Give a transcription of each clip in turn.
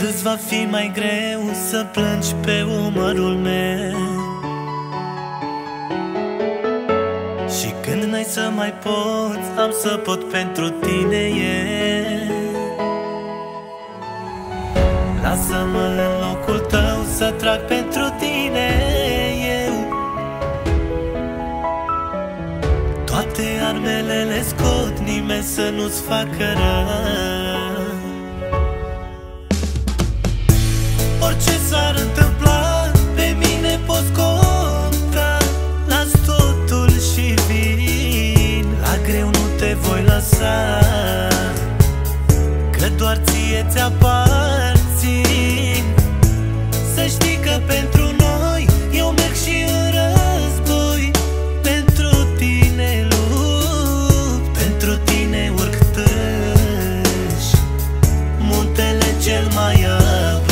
îți va fi mai greu să plângi pe umărul meu, și când n-ai să mai poți, am să pot pentru tine eu. Lasă-mă în locul tău să trag pentru tine eu. Toate armele le scot, nimeni să nu-ți facă rău. Orice s-ar întâmpla, pe mine poți conta. Las totul și vin, la greu nu te voi lăsa, că doar ție ți-aparțin. Să știi că pentru noi eu merg și în război. Pentru tine lupt, pentru tine urc tâși muntele cel mai abrupt.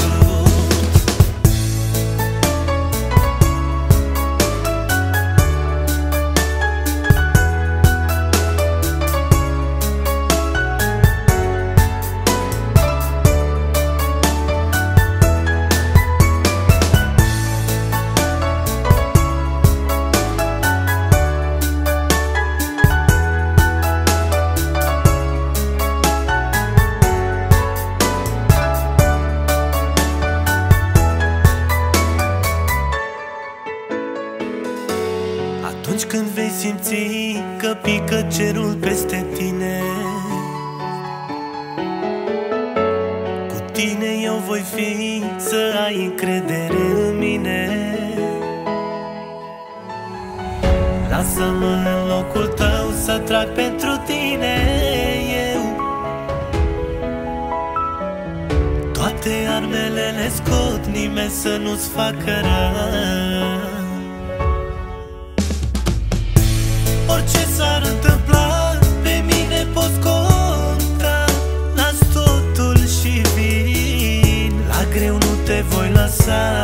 Atunci când vei simți că pică cerul peste tine, cu tine eu voi fi, să ai încredere în mine. Lasă-mă în locul tău să trag pentru tine eu. Toate armele le scot, nimeni să nu-ți facă rău. Orice s-ar întâmpla, pe mine poți conta. Las totul și vin, la greu nu te voi lăsa,